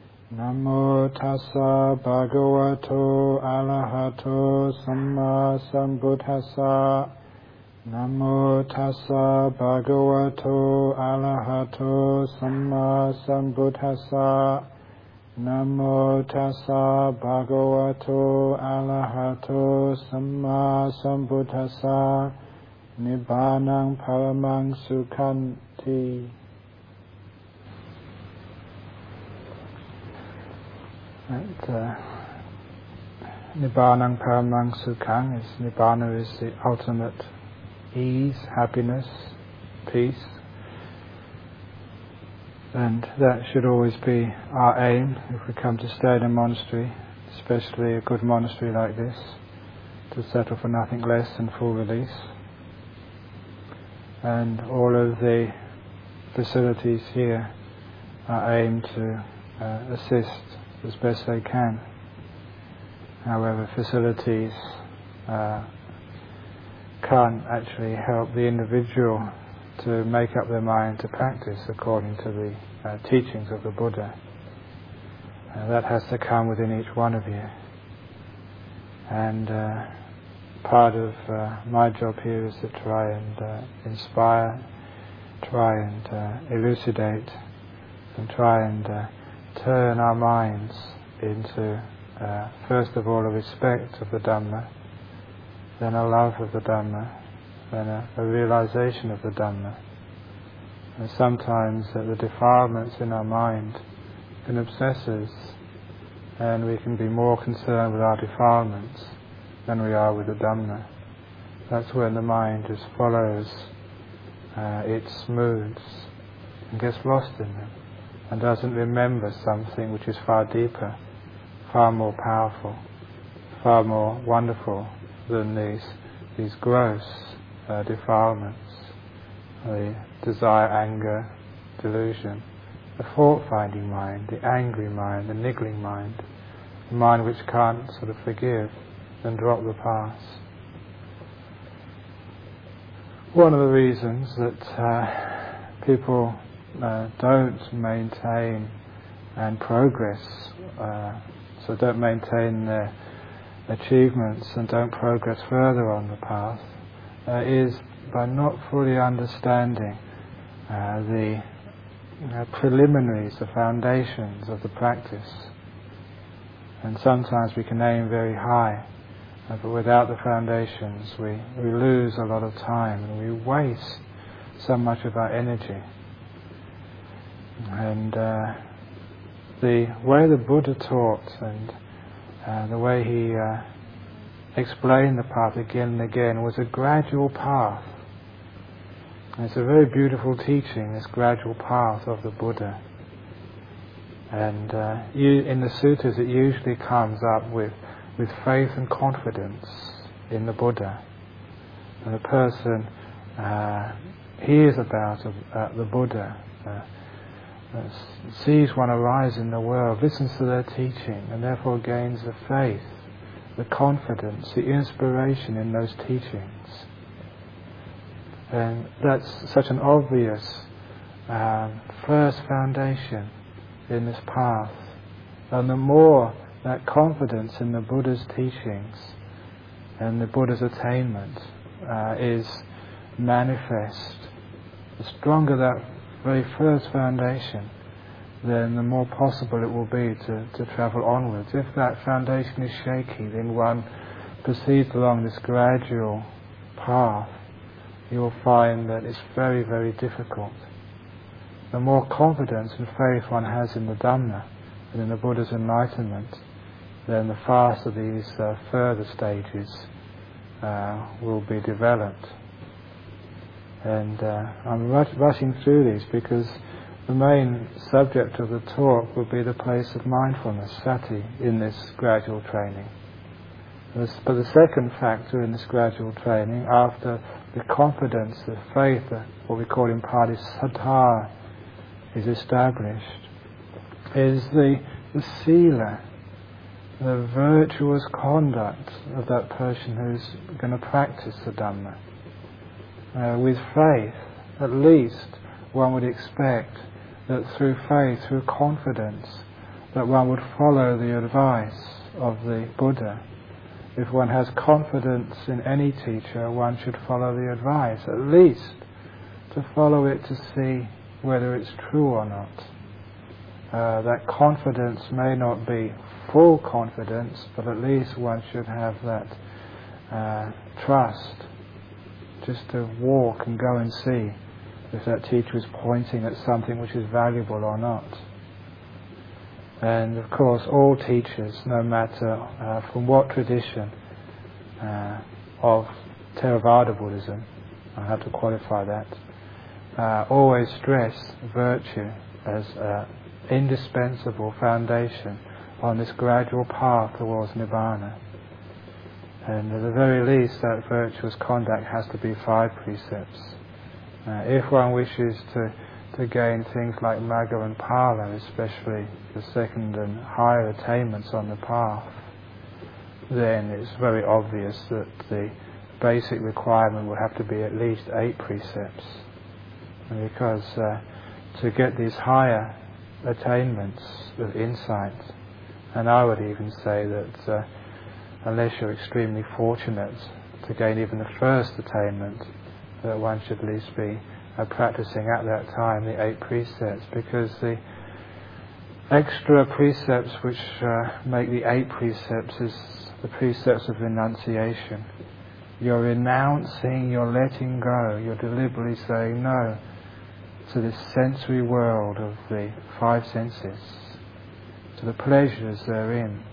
Namo tassa bhagavato arahato samma sambuddhassa. Namo tassa bhagavato arahato samma sambuddhassa. Namo tassa bhagavato arahato samma sambuddhassa. Nibbanang paramang sukhanti. Nibbanang paramang sukhang is Nibbana is the ultimate ease, happiness, peace, and that should always be our aim if we come to stay in a monastery, especially a good monastery like this, to settle for nothing less than full release. And all of the facilities here are aimed to assist as best they can. However, facilities can't actually help the individual to make up their mind to practice according to the teachings of the Buddha. That has to come within each one of you. And part of my job here is to try and inspire, try and elucidate, and try and turn our minds into, first of all, a respect of the Dhamma, then a love of the Dhamma, then a realization of the Dhamma. And sometimes the defilements in our mind can obsess us, and we can be more concerned with our defilements than we are with the Dhamma. That's when the mind just follows its moods and gets lost in them, and doesn't remember something which is far deeper, far more powerful, far more wonderful than these gross defilements, the desire, anger, delusion, the fault-finding mind, the angry mind, the niggling mind, the mind which can't sort of forgive and drop the past. One of the reasons that people don't maintain and progress, so don't maintain their achievements and don't progress further on the path, is by not fully understanding the preliminaries, the foundations of the practice. And sometimes we can aim very high, but without the foundations we lose a lot of time and we waste so much of our energy. And the way the Buddha taught and the way he explained the path again and again was a gradual path. And it's a very beautiful teaching, this gradual path of the Buddha. And in the sutras it usually comes up with faith and confidence in the Buddha. And the person hears about the Buddha, sees one arise in the world, listens to their teaching, and therefore gains the faith, the confidence, the inspiration in those teachings. And that's such an obvious first foundation in this path. And the more that confidence in the Buddha's teachings and the Buddha's attainment is manifest, the stronger that very first foundation, then the more possible it will be to travel onwards. If that foundation is shaky, then one proceeds along this gradual path, you will find that it's very, very difficult. The more confidence and faith one has in the Dhamma and in the Buddha's enlightenment, then the faster these further stages will be developed. And I'm rushing through these because the main subject of the talk will be the place of mindfulness, sati, in this gradual training. But the second factor in this gradual training, after the confidence, the faith, what we call in Pali saddha, is established, is the sila, the virtuous conduct of that person who's going to practice the Dhamma. With faith, at least one would expect that through faith, through confidence, that one would follow the advice of the Buddha. If one has confidence in any teacher, one should follow the advice, at least to follow it to see whether it's true or not. That confidence may not be full confidence, but at least one should have that trust, just to walk and go and see if that teacher is pointing at something which is valuable or not. And of course all teachers, no matter from what tradition of Theravada Buddhism, I have to qualify that, always stress virtue as an indispensable foundation on this gradual path towards Nibbana. And at the very least, that virtuous conduct has to be 5 precepts. If one wishes to gain things like Magga and Phala, especially the second and higher attainments on the path, then it's very obvious that the basic requirement will have to be at least 8 precepts. And because to get these higher attainments of insight, and I would even say that unless you're extremely fortunate to gain even the first attainment, that one should at least be practicing at that time the 8 precepts, because the extra precepts which make the 8 precepts is the precepts of renunciation. You're renouncing, you're letting go, you're deliberately saying no to this sensory world of the 5 senses, to the pleasures therein.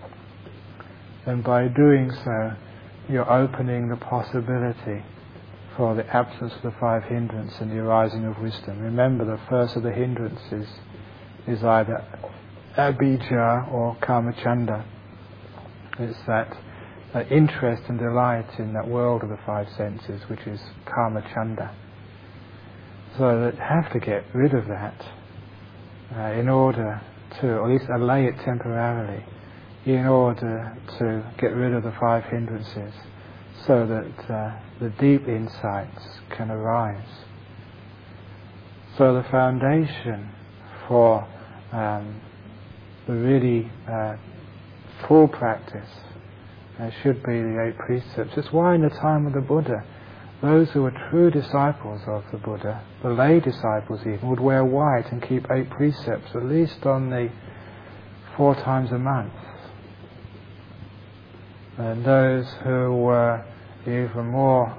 And by doing so, you're opening the possibility for the absence of the 5 hindrances and the arising of wisdom. Remember, the first of the hindrances is either abhijja or kamachanda. It's that interest and delight in that world of the 5 senses, which is kamachanda. So that have to get rid of that in order to, or at least allay it temporarily, in order to get rid of the 5 hindrances, so that the deep insights can arise. So the foundation for the really full practice should be the 8 precepts. It's why in the time of the Buddha, those who were true disciples of the Buddha, the lay disciples even, would wear white and keep 8 precepts, at least on the 4 times a month. And those who were even more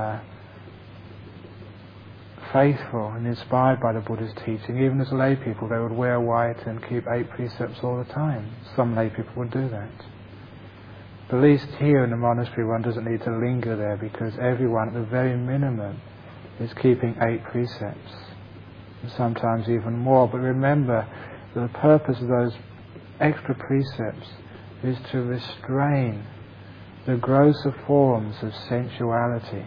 faithful and inspired by the Buddha's teaching, even as lay people, they would wear white and keep 8 precepts all the time. Some lay people would do that. But at least here in the monastery, one doesn't need to linger there, because everyone at the very minimum is keeping 8 precepts, and sometimes even more. But remember that the purpose of those extra precepts is to restrain the grosser forms of sensuality.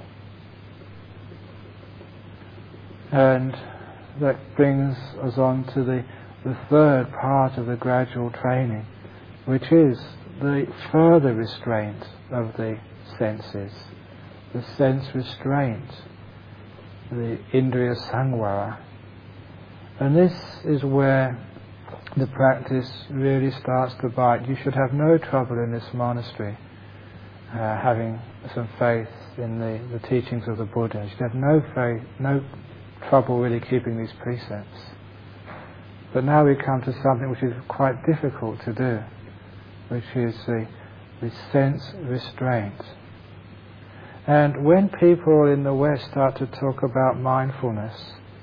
And that brings us on to the third part of the gradual training, which is the further restraint of the senses, the sense restraint, the indriya samvara. And this is where the practice really starts to bite. You should have no trouble in this monastery having some faith in the teachings of the Buddha. You should have no trouble really keeping these precepts. But now we come to something which is quite difficult to do, which is the sense restraint. And when people in the West start to talk about mindfulness,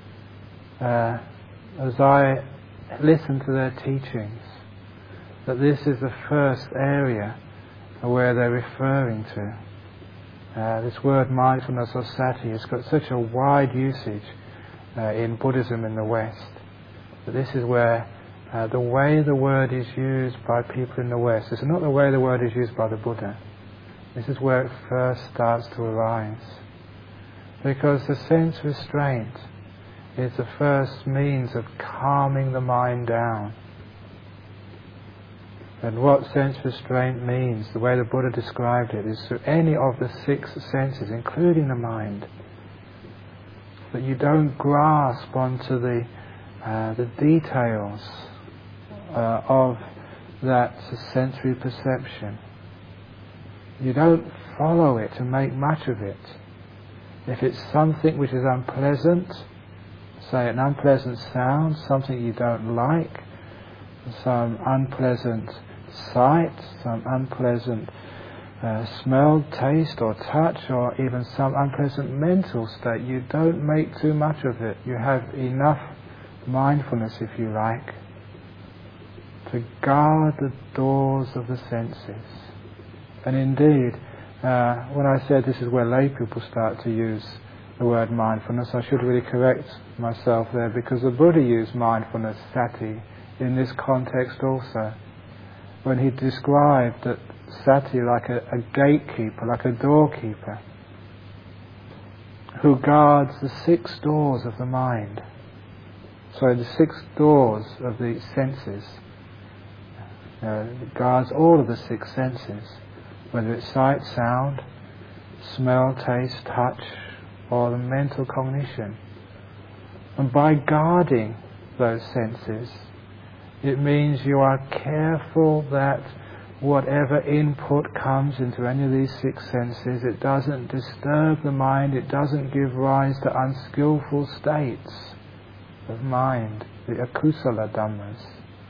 as I listen to their teachings, that this is the first area where they're referring to. This word mindfulness or sati has got such a wide usage in Buddhism in the West, that this is where the way the word is used by people in the West is not the way the word is used by the Buddha. This is where it first starts to arise. Because the sense restraint is the first means of calming the mind down. And what sense restraint means, the way the Buddha described it, is through any of the 6 senses, including the mind, that you don't grasp onto the details of that sensory perception. You don't follow it and make much of it. If it's something which is unpleasant, say an unpleasant sound, something you don't like, some unpleasant sight, some unpleasant smell, taste or touch, or even some unpleasant mental state, you don't make too much of it. You have enough mindfulness, if you like, to guard the doors of the senses. And indeed, when I said this is where lay people start to use the word mindfulness, I should really correct myself there, because the Buddha used mindfulness, sati, in this context also, when he described that sati like a gatekeeper, like a doorkeeper, who guards the 6 doors of the mind. So the 6 doors of the senses. Guards all of the 6 senses, whether it's sight, sound, smell, taste, touch, or the mental cognition. And by guarding those senses, it means you are careful that whatever input comes into any of these 6 senses, it doesn't disturb the mind, it doesn't give rise to unskillful states of mind, the akusala dhammas.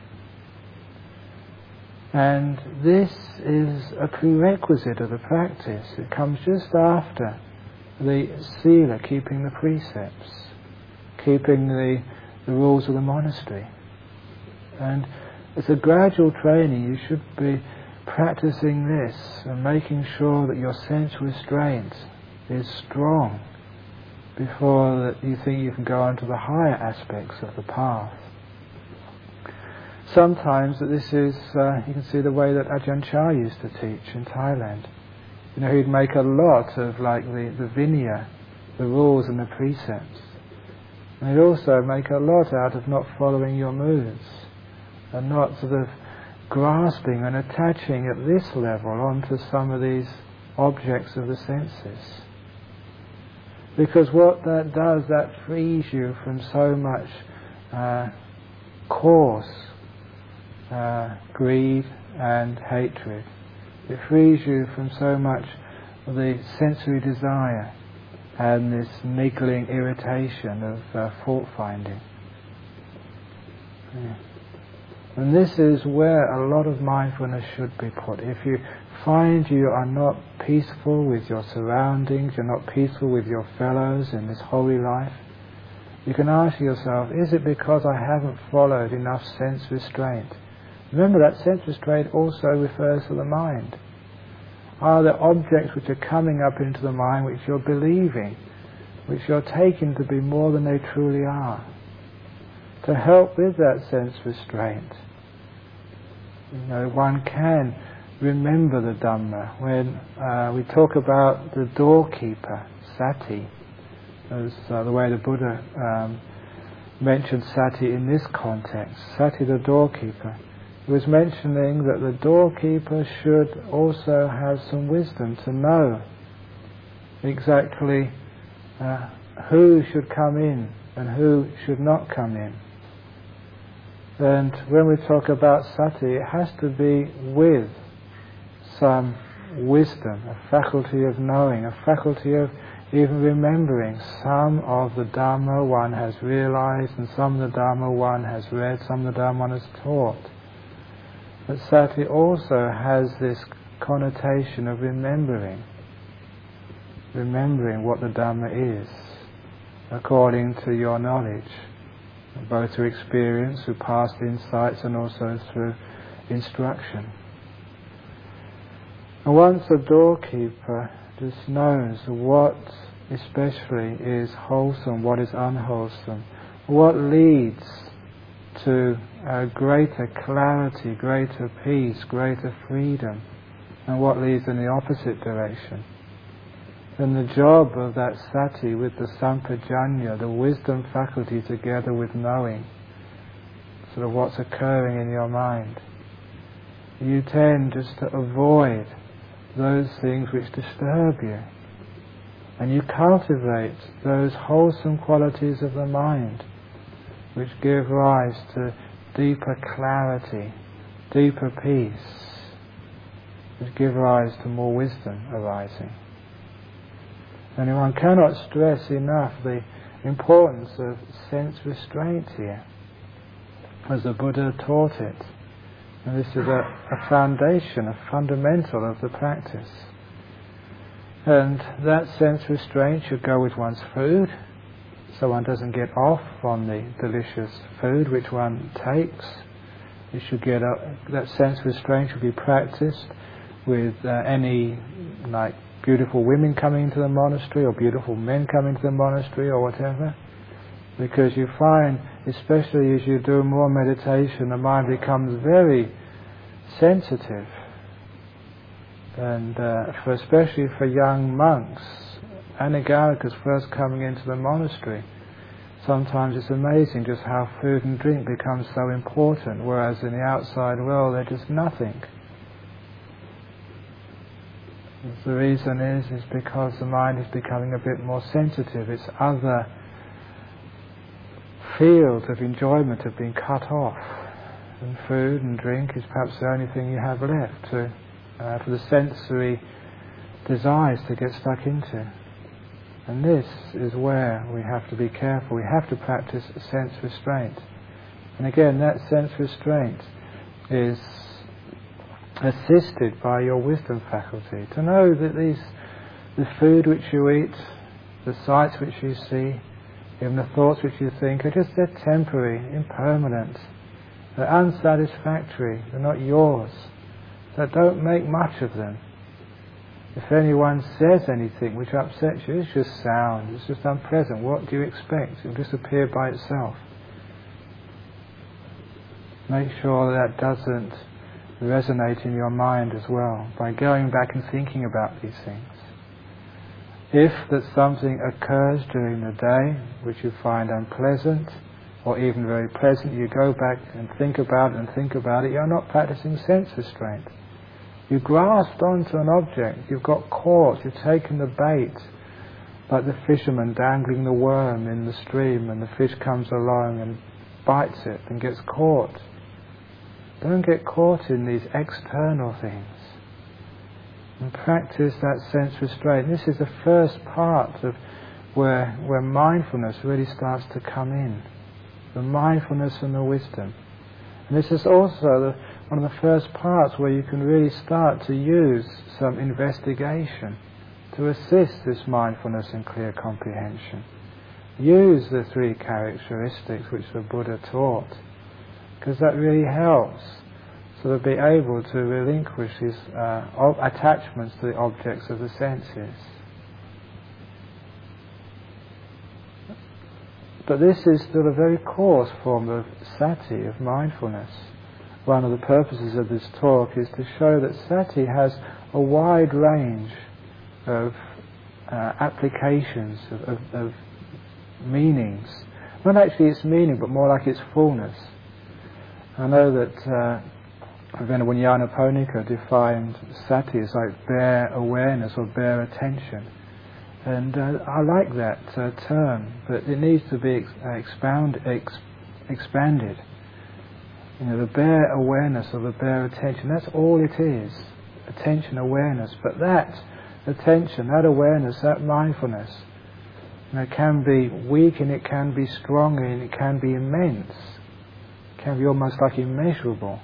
And this is a prerequisite of the practice. It comes just after the sila, keeping the precepts, keeping the rules of the monastery. And it's a gradual training. You should be practicing this and making sure that your sense restraint is strong before that you think you can go on to the higher aspects of the path. Sometimes that this is, you can see the way that Ajahn Chah used to teach in Thailand. You know, he'd make a lot of like the vinaya, the rules and the precepts. And he'd also make a lot out of not following your moods and not sort of grasping and attaching at this level onto some of these objects of the senses. Because what that does, that frees you from so much coarse greed and hatred. It frees you from so much of the sensory desire and this niggling irritation of fault-finding. Yeah. And this is where a lot of mindfulness should be put. If you find you are not peaceful with your surroundings, you're not peaceful with your fellows in this holy life, you can ask yourself, is it because I haven't followed enough sense restraint? Remember that sense restraint also refers to the mind. Are there objects which are coming up into the mind which you're believing, which you're taking to be more than they truly are? To help with that sense restraint, you know, one can remember the Dhamma. When we talk about the doorkeeper, sati, as the way the Buddha mentioned sati in this context, sati the doorkeeper, he was mentioning that the doorkeeper should also have some wisdom to know exactly who should come in and who should not come in. And when we talk about sati, it has to be with some wisdom, a faculty of knowing, a faculty of even remembering some of the Dhamma one has realized and some of the Dhamma one has read, some of the Dhamma one has taught. But sati also has this connotation of remembering what the Dhamma is, according to your knowledge, both through experience, through past insights, and also through instruction. And once a doorkeeper just knows what especially is wholesome, what is unwholesome, what leads to greater clarity, greater peace, greater freedom, and what leads in the opposite direction, then the job of that sati with the sampajanya, the wisdom faculty together with knowing, sort of what's occurring in your mind, you tend just to avoid those things which disturb you. And you cultivate those wholesome qualities of the mind which give rise to deeper clarity, deeper peace, which give rise to more wisdom arising. And one cannot stress enough the importance of sense restraint here, as the Buddha taught it. And this is a foundation, a fundamental of the practice. And that sense restraint should go with one's food, so one doesn't get off on the delicious food which one takes. It should get that sense restraint should be practiced with any beautiful women coming into the monastery or beautiful men coming to the monastery or whatever. Because you find, especially as you do more meditation, the mind becomes very sensitive. And especially for young monks, Anagarikas first coming into the monastery, sometimes it's amazing just how food and drink becomes so important, whereas in the outside world they're just nothing. The reason is because the mind is becoming a bit more sensitive. Its other fields of enjoyment have been cut off, and food and drink is perhaps the only thing you have left for the sensory desires to get stuck into. And this is where we have to be careful. We have to practice sense restraint. And again, that sense restraint is assisted by your wisdom faculty. To know that the food which you eat, the sights which you see, even the thoughts which you think they're temporary, impermanent, they're unsatisfactory, they're not yours. So don't make much of them. If anyone says anything which upsets you, it's just sound, it's just unpleasant. What do you expect? It will disappear by itself. Make sure that doesn't resonate in your mind as well, by going back and thinking about these things. If that something occurs during the day which you find unpleasant, or even very pleasant, you go back and think about it, you're not practicing sense restraint. You grasped onto an object, you've got caught, you've taken the bait, like the fisherman dangling the worm in the stream, and the fish comes along and bites it and gets caught. Don't get caught in these external things. And practice that sense restraint. This is the first part of where mindfulness really starts to come in. The mindfulness and the wisdom. And this is also one of the first parts where you can really start to use some investigation to assist this mindfulness and clear comprehension. Use the three characteristics which the Buddha taught, because that really helps so to be able to relinquish these attachments to the objects of the senses. But this is still a very coarse form of sati, of mindfulness. One of the purposes of this talk is to show that sati has a wide range of applications, of meanings. Not actually its meaning, but more like its fullness. I know that Venerable Nyanaponika defined sati as like bare awareness or bare attention. And I like that term, but it needs to be expanded. The bare awareness or the bare attention, that's all it is. Attention, awareness. But that attention, that awareness, that mindfulness, it can be weak and it can be strong and it can be immense. It can be almost like immeasurable.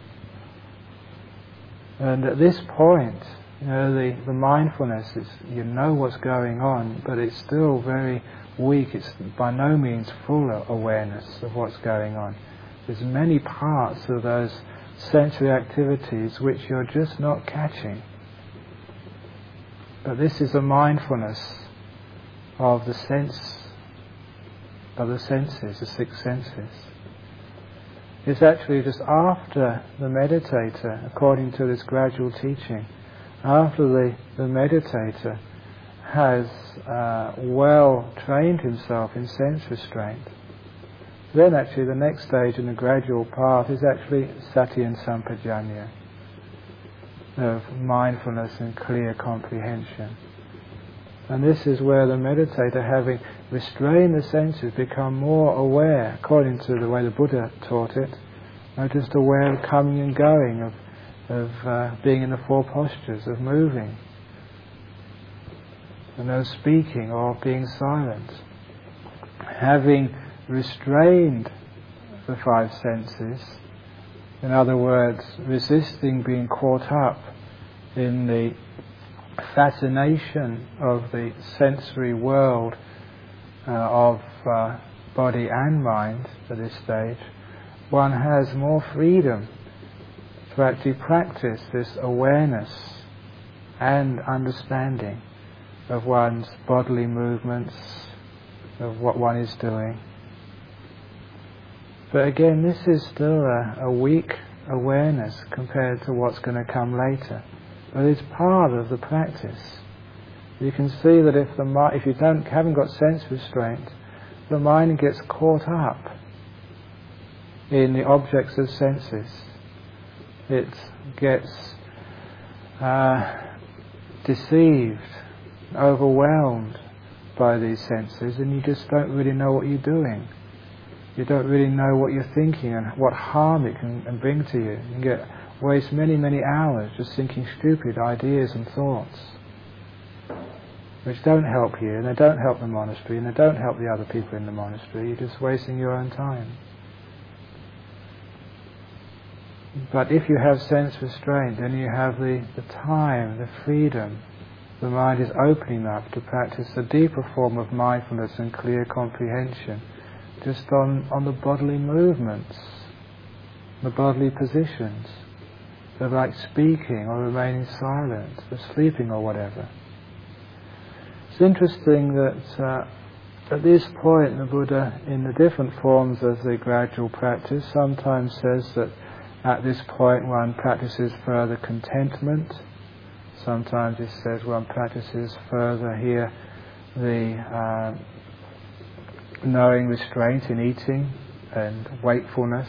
And at this point, the mindfulness is, what's going on, but it's still very weak. It's by no means full awareness of what's going on. There's many parts of those sensory activities which you're just not catching. But this is a mindfulness of the senses, the six senses. It's actually just after the meditator, according to this gradual teaching, after the meditator has well trained himself in sense restraint, then actually the next stage in the gradual path is actually sati and sampajanya, of mindfulness and clear comprehension. And this is where the meditator, having restrained the senses, become more aware, according to the way the Buddha taught it, just aware of coming and going, of being in the four postures, of moving, and no speaking or being silent. Having restrained the five senses, in other words, resisting being caught up in the fascination of the sensory world of body and mind at this stage, one has more freedom to actually practice this awareness and understanding of one's bodily movements, of what one is doing. But again, this is still a weak awareness compared to what's going to come later. But it's part of the practice. You can see that if you haven't got sense restraint, the mind gets caught up in the objects of senses. It gets deceived, overwhelmed by these senses, and you just don't really know what you're doing. You don't really know what you're thinking and what harm it can bring to you. You can waste many, many hours just thinking stupid ideas and thoughts, which don't help you, and they don't help the monastery, and they don't help the other people in the monastery. You're just wasting your own time. But if you have sense restraint, then you have the time, the freedom. The mind is opening up to practice a deeper form of mindfulness and clear comprehension, just on the bodily movements, the bodily positions, of like speaking or remaining silent, or sleeping or whatever. It's interesting that at this point the Buddha, in the different forms of the gradual practice, sometimes says that at this point one practices further contentment. Sometimes it says one practices further here the knowing restraint in eating and wakefulness.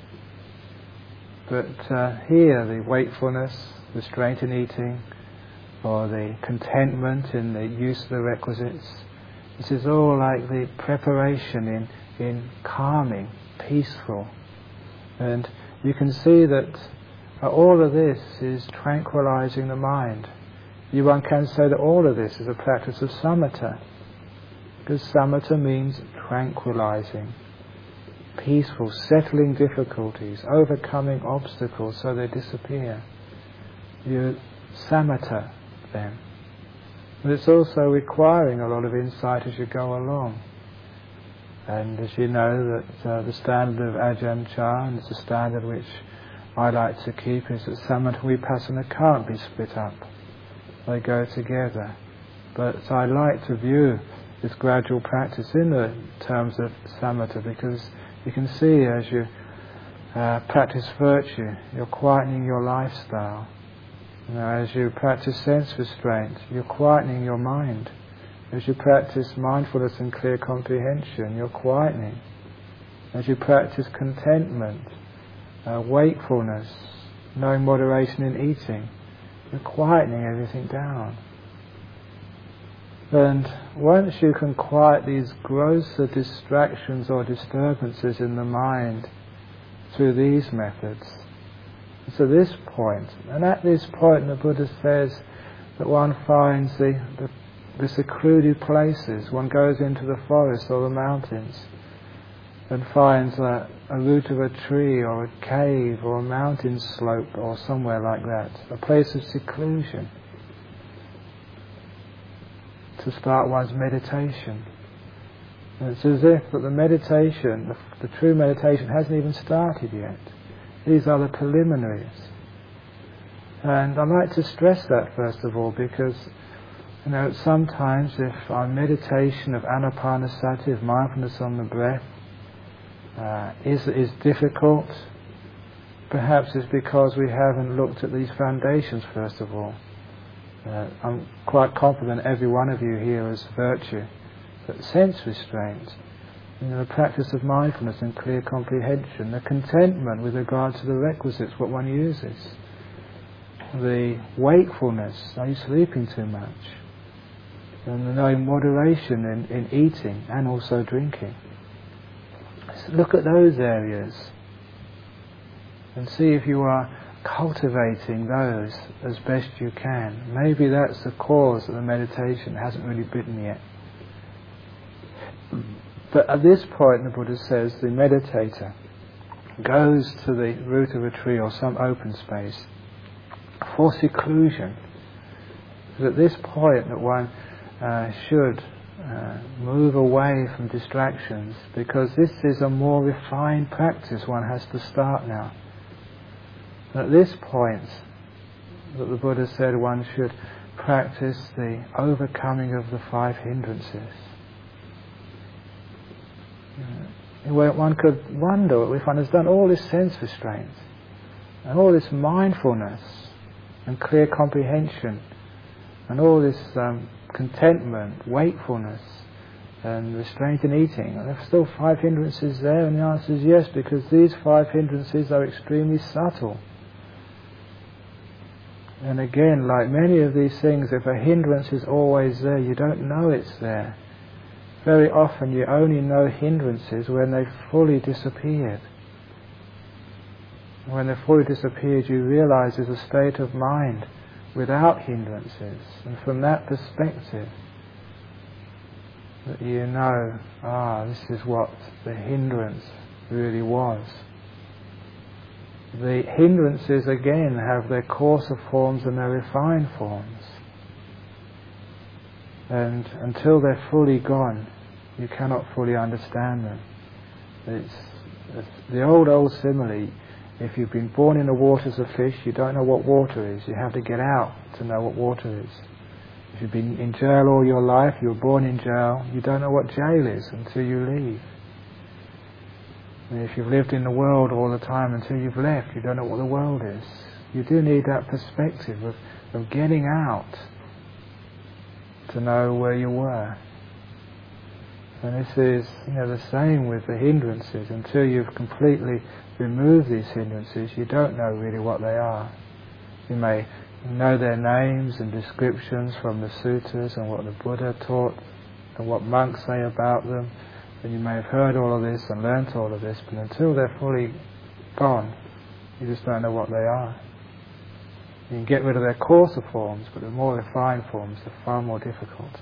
But here the wakefulness, restraint in eating, or the contentment in the use of the requisites, this is all like the preparation in calming, peaceful. And you can see that all of this is tranquilizing the mind. One can say that all of this is a practice of samatha, because samatha means tranquilizing, peaceful, settling difficulties, overcoming obstacles so they disappear. You samatha them. But it's also requiring a lot of insight as you go along. And as you know, that the standard of Ajahn Chah, and it's a standard which I like to keep, is that samatha and vipassana can't be split up. They go together. But I like to view this gradual practice in the terms of samatha, because you can see as you practice virtue, you're quietening your lifestyle. As you practice sense restraint, you're quietening your mind. As you practice mindfulness and clear comprehension, you're quietening. As you practice contentment, wakefulness, knowing moderation in eating, you're quietening everything down. And once you can quiet these grosser distractions or disturbances in the mind through these methods, it's at this point, and at this point the Buddha says that one finds the secluded places. One goes into the forest or the mountains and finds a root of a tree or a cave or a mountain slope or somewhere like that, a place of seclusion, to start one's meditation. And it's as if that the meditation, the true meditation, hasn't even started yet. These are the preliminaries. And I like to stress that first of all, because sometimes if our meditation of anapanasati, of mindfulness on the breath, is difficult, perhaps it's because we haven't looked at these foundations first of all. I'm quite confident every one of you here has virtue, but sense restraint, the practice of mindfulness and clear comprehension, the contentment with regard to the requisites, what one uses, the wakefulness, are you sleeping too much, and the knowing moderation in eating and also drinking. So look at those areas. and see if you are cultivating those as best you can. Maybe that's the cause that the meditation hasn't really bitten yet. But at this point, the Buddha says, the meditator goes to the root of a tree or some open space for seclusion. It's at this point that one should move away from distractions, because this is a more refined practice one has to start now. And at this point that the Buddha said one should practice the overcoming of the 5 hindrances. Where one could wonder if one has done all this sense restraint and all this mindfulness and clear comprehension and all this contentment, wakefulness and restraint in eating, and there are still 5 hindrances there, and the answer is yes, because these 5 hindrances are extremely subtle. And again, like many of these things, if a hindrance is always there, you don't know it's there. Very often you only know hindrances when they've fully disappeared. When they've fully disappeared, you realize there's a state of mind without hindrances, and from that perspective that you know, this is what the hindrance really was. The hindrances again have their coarser forms and their refined forms, and until they're fully gone you cannot fully understand them. It's the old simile: if you've been born in the waters of fish, you don't know what water is. You have to get out to know what water is. If you've been in jail all your life, you were born in jail, you don't know what jail is until you leave. And if you've lived in the world all the time until you've left, you don't know what the world is. You do need that perspective of getting out to know where you were. And this is the same with the hindrances. Until you've completely removed these hindrances, you don't know really what they are. You may know their names and descriptions from the sutras and what the Buddha taught and what monks say about them, and you may have heard all of this and learnt all of this, but until they're fully gone, you just don't know what they are. You can get rid of their coarser forms, but the more refined forms are far more difficult.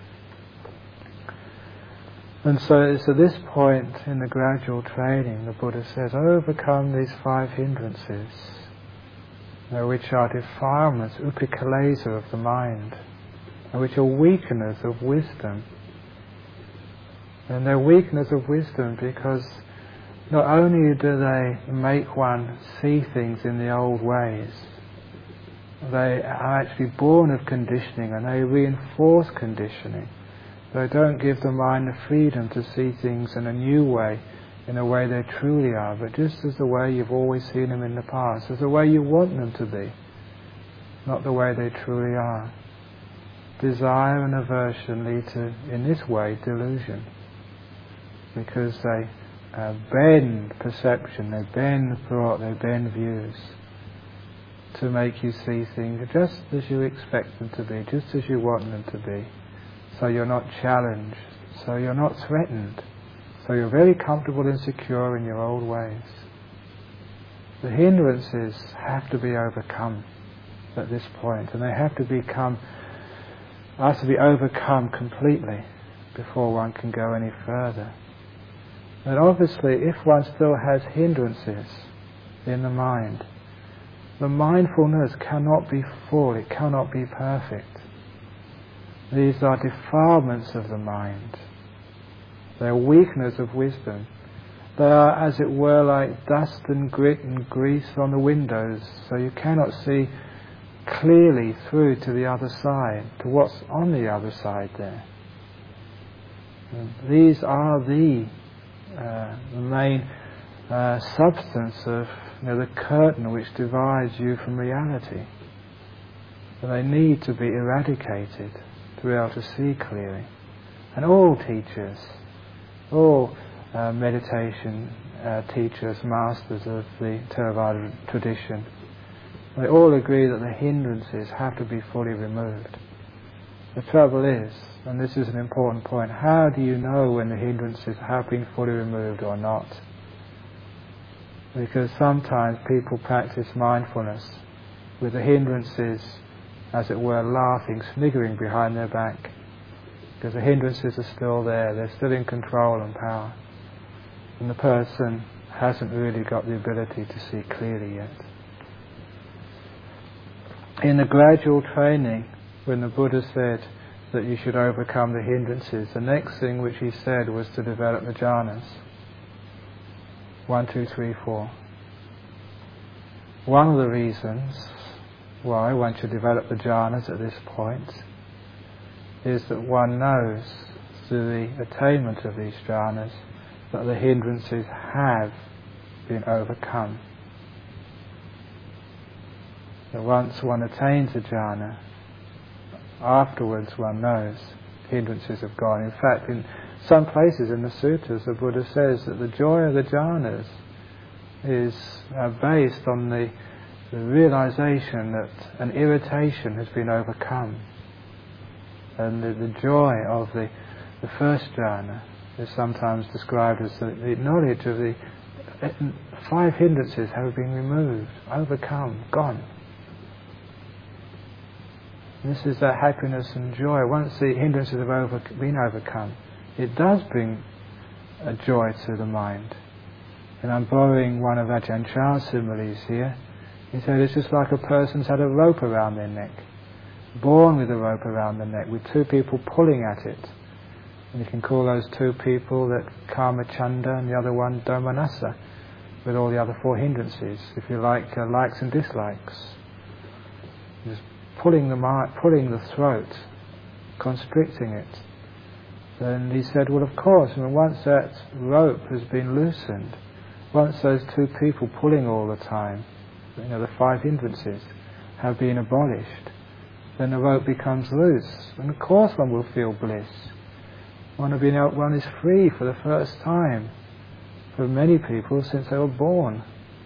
And so it's at this point in the gradual training, the Buddha says, overcome these 5 hindrances, which are defilements, upikalesa of the mind, and which are weakeners of wisdom. And they're weakeners of wisdom because not only do they make one see things in the old ways, they are actually born of conditioning, and they reinforce conditioning. They don't give the mind the freedom to see things in a new way, in a way they truly are, but just as the way you've always seen them in the past, as the way you want them to be, not the way they truly are. Desire and aversion lead to, in this way, delusion, because they bend perception, they bend thought, they bend views to make you see things just as you expect them to be, just as you want them to be. So you're not challenged, so you're not threatened, so you're very comfortable and secure in your old ways. The hindrances have to be overcome at this point, and they have to be overcome completely before one can go any further. And obviously, if one still has hindrances in the mind, the mindfulness cannot be full, it cannot be perfect. These are defilements of the mind. They are weakeners of wisdom. They are, as it were, like dust and grit and grease on the windows, so you cannot see clearly through to the other side, to what's on the other side there. And these are the main substance of the curtain which divides you from reality. And they need to be eradicated to be able to see clearly. And all teachers, all meditation teachers, masters of the Theravada tradition, they all agree that the hindrances have to be fully removed. The trouble is, and this is an important point, how do you know when the hindrances have been fully removed or not? Because sometimes people practice mindfulness with the hindrances, as it were, laughing, sniggering behind their back, because the hindrances are still there, they're still in control and power, and the person hasn't really got the ability to see clearly yet. In the gradual training, when the Buddha said that you should overcome the hindrances, the next thing which he said was to develop the jhanas. 1, 2, 3, 4. One of the reasons why one should develop the jhanas at this point is that one knows through the attainment of these jhanas that the hindrances have been overcome. That once one attains a jhana, afterwards one knows hindrances have gone. In fact, in some places in the sutras, the Buddha says that the joy of the jhanas is based on the realization that an irritation has been overcome. And the joy of the first jhana is sometimes described as the knowledge of the 5 hindrances have been removed, overcome, gone. This is that happiness and joy. Once the hindrances have been overcome, it does bring a joy to the mind. And I'm borrowing one of Ajahn Chah's similes here. He said it's just like a person's had a rope around their neck, born with a rope around the neck, with 2 people pulling at it. And you can call those 2 people that Kama-chanda and the other one Domanassa, with all the other 4 hindrances, if you like, likes and dislikes. Just pulling the throat, constricting it. Then he said, well, of course, once that rope has been loosened, once those 2 people pulling all the time, the 5 hindrances have been abolished, then the rope becomes loose, and of course one will feel bliss. One is free for the first time for many people since they were born.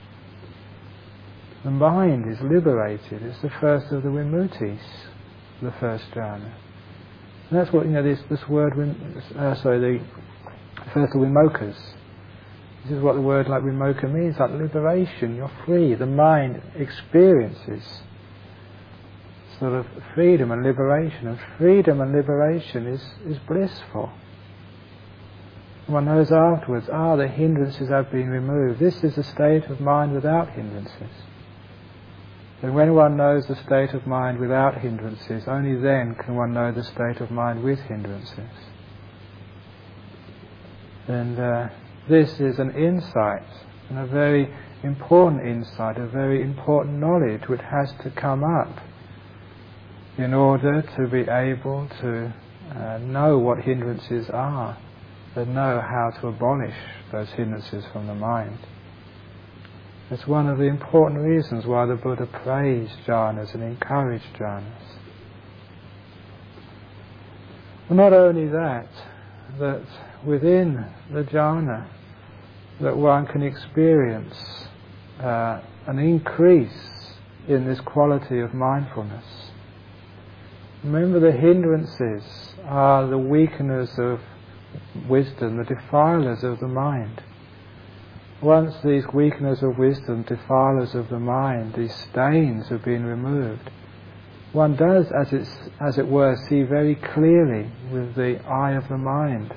The mind is liberated. It's the first of the vimutis, the first jhana. And that's what, this word, the first of vimokas. This is what the word like vimoka means, like liberation. You're free. The mind experiences sort of freedom and liberation. And freedom and liberation is blissful. One knows afterwards, the hindrances have been removed. This is a state of mind without hindrances. And when one knows the state of mind without hindrances, only then can one know the state of mind with hindrances. And this is an insight, and a very important insight, a very important knowledge which has to come up in order to be able to know what hindrances are, and know how to abolish those hindrances from the mind. It's one of the important reasons why the Buddha praised jhanas and encouraged jhanas. Well, not only that within the jhana that one can experience an increase in this quality of mindfulness. Remember, the hindrances are the weakeners of wisdom, the defilers of the mind. Once these weakeners of wisdom, defilers of the mind, these stains have been removed, one does, as it were, see very clearly with the eye of the mind.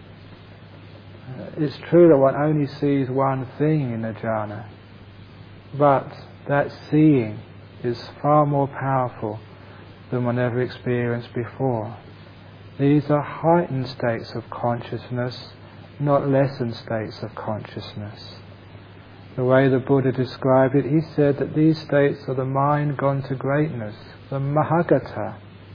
It's true that one only sees one thing in a jhana, but that seeing is far more powerful than one ever experienced before. These are heightened states of consciousness, not lessened states of consciousness. The way the Buddha described it, he said that these states are the mind gone to greatness, the mahagata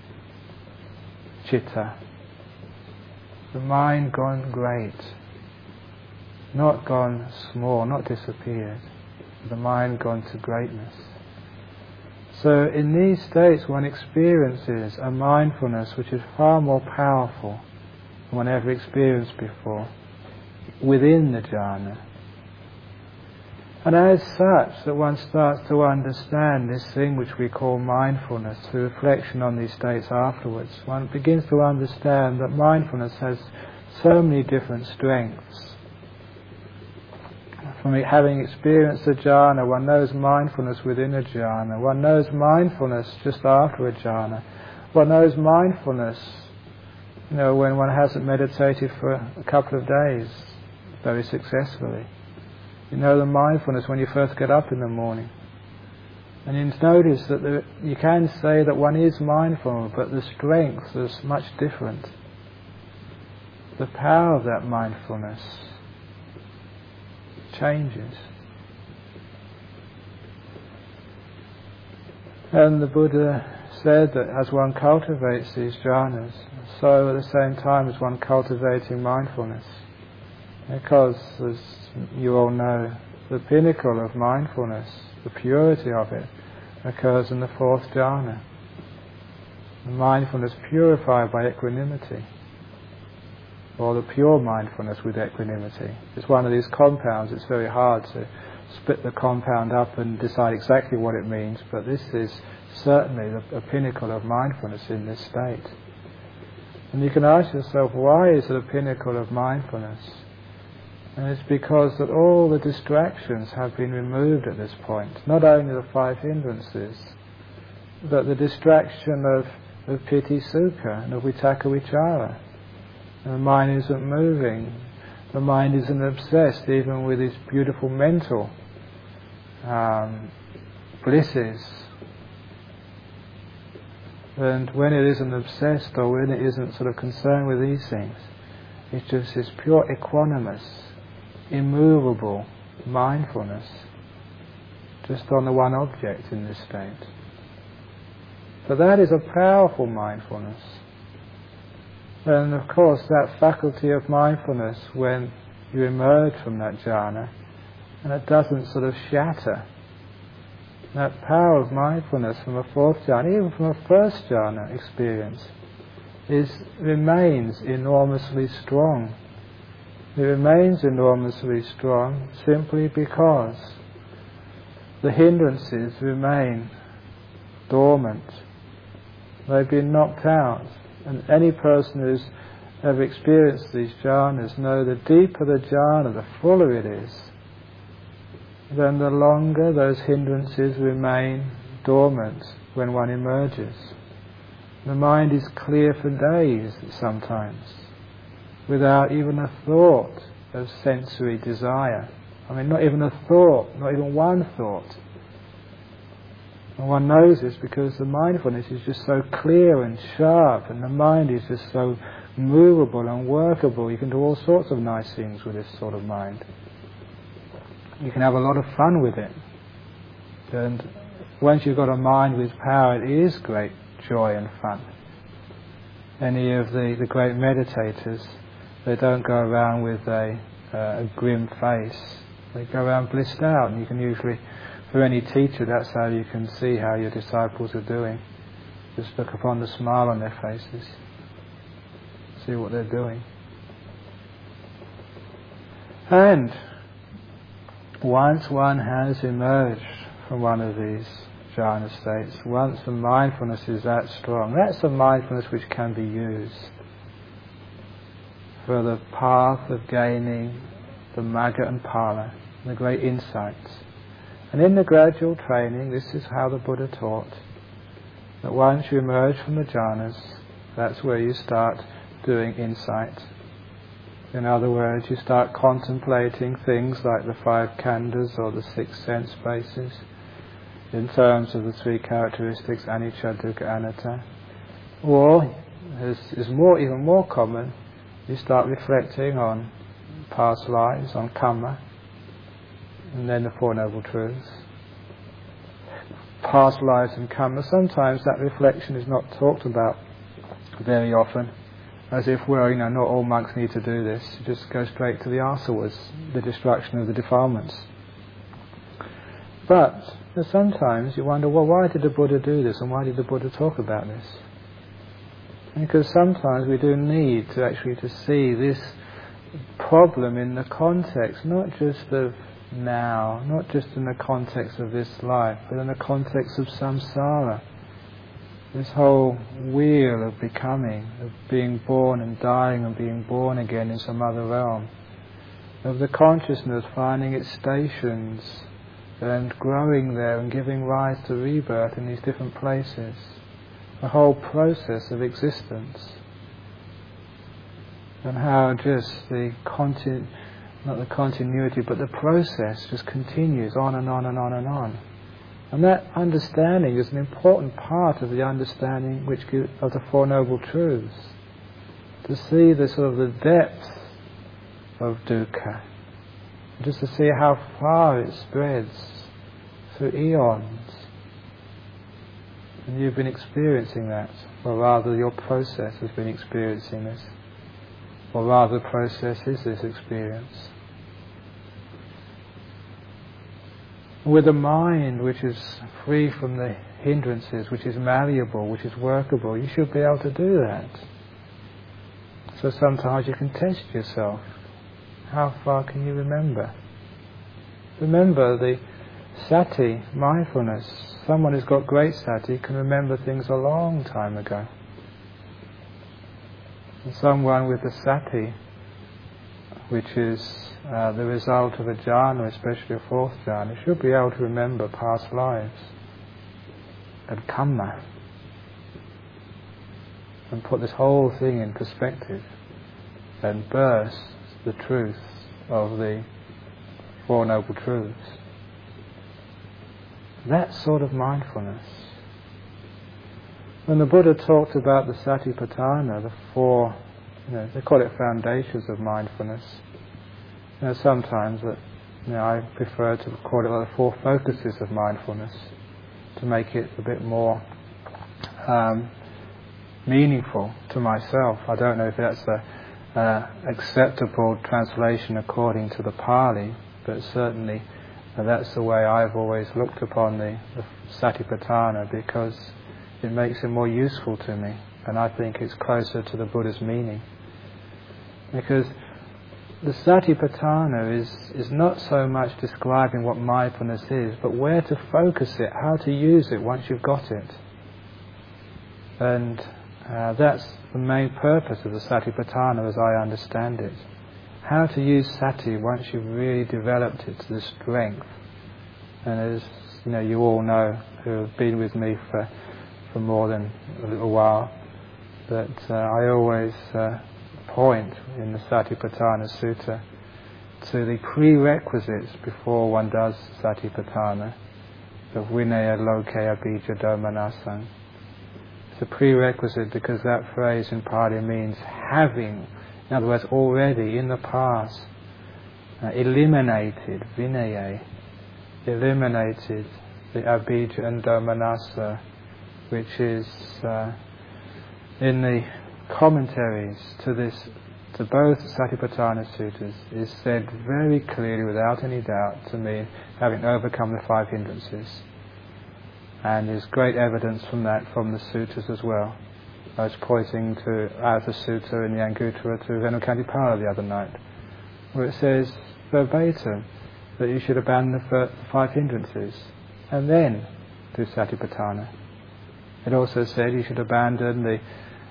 citta, the mind gone great, not gone small, not disappeared, the mind gone to greatness. So in these states one experiences a mindfulness which is far more powerful than one ever experienced before, within the jhana. And as such, that one starts to understand this thing which we call mindfulness through reflection on these states afterwards. One begins to understand that mindfulness has so many different strengths. From having experienced a jhana, one knows mindfulness within a jhana. One knows mindfulness just after a jhana. One knows mindfulness, when one hasn't meditated for a couple of days very successfully. You know the mindfulness when you first get up in the morning. And you notice that you can say that one is mindful, but the strength is much different. The power of that mindfulness changes. And the Buddha said that as one cultivates these jhanas, so at the same time as one cultivating mindfulness. Because, as you all know, the pinnacle of mindfulness, the purity of it, occurs in the fourth jhana. The mindfulness purified by equanimity, or the pure mindfulness with equanimity. It's one of these compounds. It's very hard to split the compound up and decide exactly what it means, but this is certainly the pinnacle of mindfulness in this state. And you can ask yourself, why is it a pinnacle of mindfulness? And it's because that all the distractions have been removed at this point. Not only the five hindrances, but the distraction of piti sukha and of vitakka vichara. The mind isn't moving. The mind isn't obsessed even with these beautiful mental blisses. And when it isn't obsessed, or when it isn't sort of concerned with these things, it's just this pure equanimous, immovable mindfulness, just on the one object in this state. But that is a powerful mindfulness. And of course that faculty of mindfulness, when you emerge from that jhana, and it doesn't sort of shatter, that power of mindfulness from a fourth jhana, even from a first jhana experience, remains enormously strong. It remains enormously strong simply because the hindrances remain dormant. They've been knocked out. And any person who's ever experienced these jhanas know the deeper the jhana, the fuller it is, then the longer those hindrances remain dormant when one emerges. The mind is clear for days sometimes, without even a thought of sensory desire. I mean, not even a thought, not even one thought. And one knows this because the mindfulness is just so clear and sharp, and the mind is just so movable and workable. You can do all sorts of nice things with this sort of mind. You can have a lot of fun with it. And once you've got a mind with power, it is great joy and fun. Any of the great meditators, they don't go around with a grim face. They go around blissed out, and you can usually, for any teacher, that's how you can see how your disciples are doing. Just look upon the smile on their faces, see what they're doing. And once one has emerged from one of these jhana states, once the mindfulness is that strong, that's the mindfulness which can be used for the path of gaining the Magga and Phala, the great insights. And in the gradual training, this is how the Buddha taught, that once you emerge from the jhanas, that's where you start doing insight. In other words, you start contemplating things like the five khandhas or the six sense bases, in terms of the three characteristics, anicca, dukkha, anatta. Or, as is even more common, you start reflecting on past lives, on karma, and then the Four Noble Truths. Past lives and karma, sometimes that reflection is not talked about very often, as if, well, not all monks need to do this. You just go straight to the asawas, the destruction of the defilements. But sometimes you wonder, well, why did the Buddha do this, and why did the Buddha talk about this? Because sometimes we do need to actually to see this problem in the context, not just of now, not just in the context of this life, but in the context of samsara. This whole wheel of becoming, of being born and dying and being born again in some other realm. of the consciousness finding its stations and growing there and giving rise to rebirth in these different places. The whole process of existence. And how just not the continuity, but the process just continues on and on and on and on. And that understanding is an important part of the understanding of the Four Noble Truths. To see the sort of the depth of dukkha, just to see how far it spreads through eons. And you've been experiencing that, or rather your process has been experiencing this, or rather the process is this experience. With a mind which is free from the hindrances, which is malleable, which is workable, you should be able to do that. So sometimes you can test yourself. How far can you remember? Remember the sati, mindfulness. Someone who's got great sati can remember things a long time ago. And someone with the sati, which is the result of a jhana, especially a fourth jhana, should be able to remember past lives and kamma, and put this whole thing in perspective and burst the truth of the Four Noble Truths. That sort of mindfulness. When the Buddha talked about the Satipatthana, the four, they call it foundations of mindfulness. Sometimes I prefer to call it the four focuses of mindfulness to make it a bit more meaningful to myself. I don't know if that's a acceptable translation according to the Pali, but certainly that's the way I've always looked upon the Satipatthana, because it makes it more useful to me, and I think it's closer to the Buddha's meaning. Because the Satipatthana is not so much describing what mindfulness is, but where to focus it, how to use it once you've got it. And that's the main purpose of the Satipatthana as I understand it. How to use sati once you've really developed it to the strength. And as you all know, who have been with me for more than a little while, that I always point in the Satipatthana Sutta to the prerequisites before one does Satipatthana, of Vinaya Lokaya Bija Domanasang. It's a prerequisite because that phrase in Pali means having, in other words, already in the past, eliminated, Vinaya, eliminated the Abhijja and Domanassa, which is in the commentaries to both Satipatthana Suttas, is said very clearly, without any doubt, to mean having overcome the five hindrances. And there's great evidence from that from the suttas as well. I was pointing out the sutta in the Anguttara to Venukantipala the other night, where it says verbatim that you should abandon the five hindrances and then do Satipatthana. It also said you should abandon the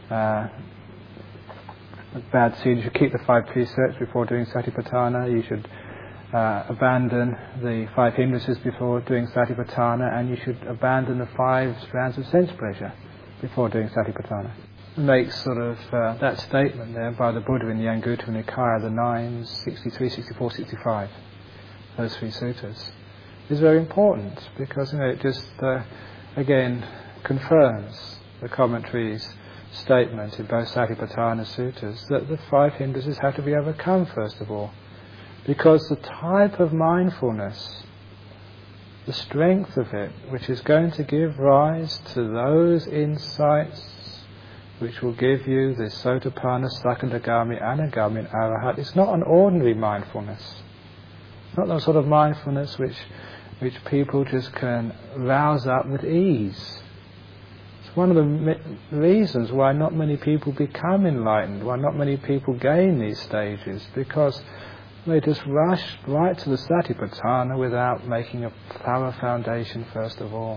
bad seed, you should keep the five precepts before doing Satipatthana, you should abandon the five hindrances before doing Satipatthana, and you should abandon the five strands of sense pleasure before doing Satipatthana. It makes sort of that statement there by the Buddha in the Anguttara Nikaya, the 9, 63, 64, 65, those three suttas, is very important, because it just again confirms the commentary's statement in both Satipatthana Suttas that the five hindrances have to be overcome first of all, because the type of mindfulness, the strength of it, which is going to give rise to those insights which will give you the Sotapanna, Sakadagami, Anagami and Arahat, it's not an ordinary mindfulness. It's not the sort of mindfulness which people just can rouse up with ease. It's one of the reasons why not many people become enlightened, why not many people gain these stages, because they just rush right to the Satipatthana without making a thorough foundation first of all.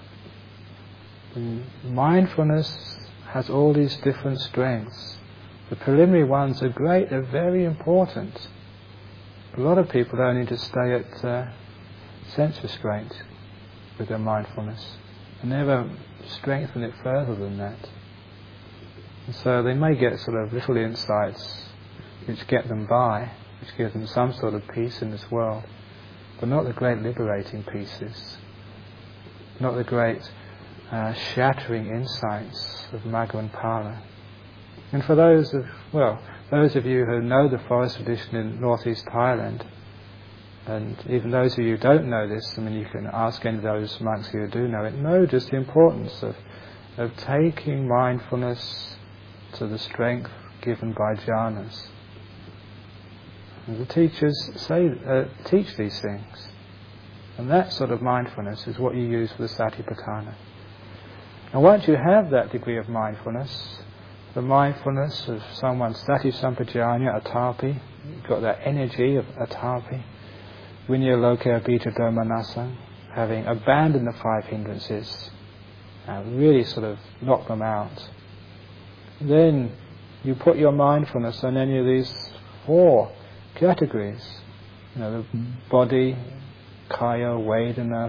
And mindfulness has all these different strengths The preliminary ones are great, they're very important. A lot of people only just stay at sense restraint with their mindfulness and never strengthen it further than that. And so they may get sort of little insights which get them by, which give them some sort of peace in this world, but not the great liberating pieces, not the great shattering insights of Magga and Phala. And for those of you who know the forest tradition in northeast Thailand, and even those of you who don't know this, I mean, you can ask any of those monks who do know it, know just the importance of taking mindfulness to the strength given by jhanas. And the teachers teach these things. And that sort of mindfulness is what you use for the Satipatthana. And once you have that degree of mindfulness, the mindfulness of someone Sati Sampajanya, Atapi, you've got that energy of Atapi, Vinyaloke Abhita Dharmanasam, having abandoned the 5 hindrances, really sort of knock them out. Then you put your mindfulness on any of these 4 categories. The body, kaya, vedana,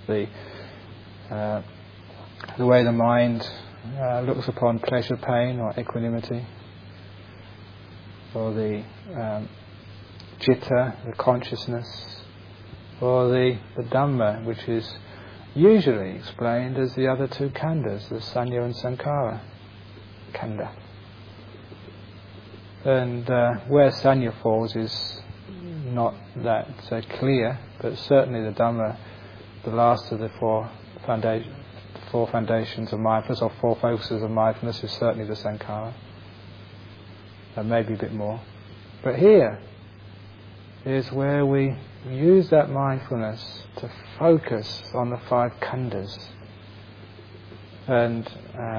the way the mind looks upon pleasure, pain, or equanimity, or the citta, the consciousness, or the Dhamma, which is usually explained as the other 2 khandhas, the Sanya and Sankhara khandha. And where Sanya falls is not that clear, but certainly the Dhamma, the last of the 4 foundations of mindfulness, or 4 focuses of mindfulness, is certainly the Sankhara. Maybe a bit more. But here is where we use that mindfulness to focus on the 5 khandhas. And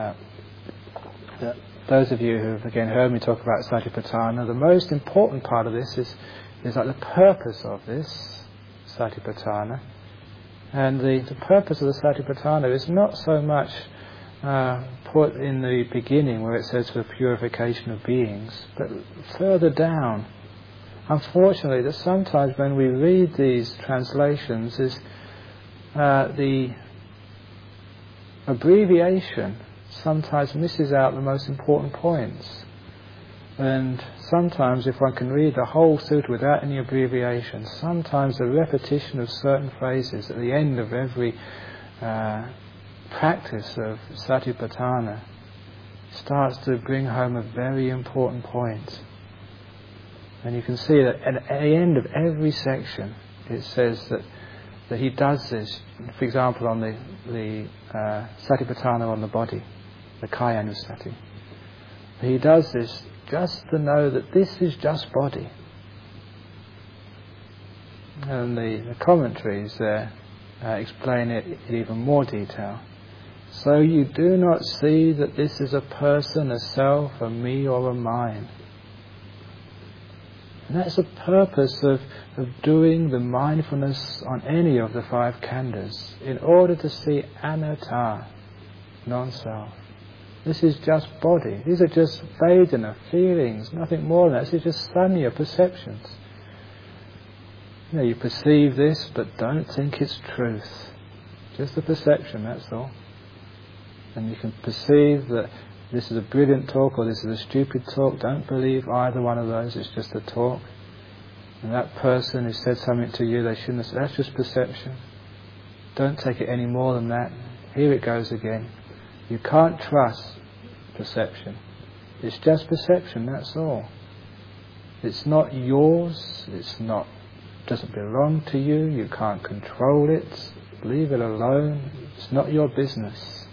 those of you who've again heard me talk about Satipatthana, the most important part of this is like the purpose of this Satipatthana. And the purpose of the Satipatthana is not so much put in the beginning where it says for the purification of beings, but further down. Unfortunately, that sometimes when we read these translations, is the abbreviation sometimes misses out the most important points. And sometimes, if one can read the whole sutta without any abbreviation, sometimes the repetition of certain phrases at the end of every practice of Satipatthana starts to bring home a very important point. And you can see that at the end of every section it says that he does this, for example, on the Satipatthana on the body, the Kayanusati. He does this just to know that this is just body. And the commentaries there explain it in even more detail. So you do not see that this is a person, a self, a me, or a mine. And that's the purpose of doing the mindfulness on any of the 5 khandhas, in order to see anatta, non-self. This is just body. These are just vedana, feelings, nothing more than that. This is just sanya, perceptions. You perceive this, but don't think it's truth. Just a perception, that's all. And you can perceive that this is a brilliant talk or this is a stupid talk. Don't believe either one of those. It's just a talk. And that person who said something to you they shouldn't have said, that's just perception. Don't take it any more than that. Here it goes again. You can't trust perception. It's just perception, that's all. It's not yours. Doesn't belong to you. You can't control it. Leave it alone. It's not your business.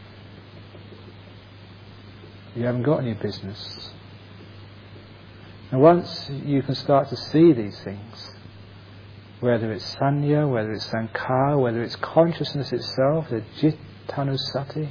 You haven't got any business. And once you can start to see these things, whether it's sanya, whether it's sankhara, whether it's consciousness itself, the jittanusati,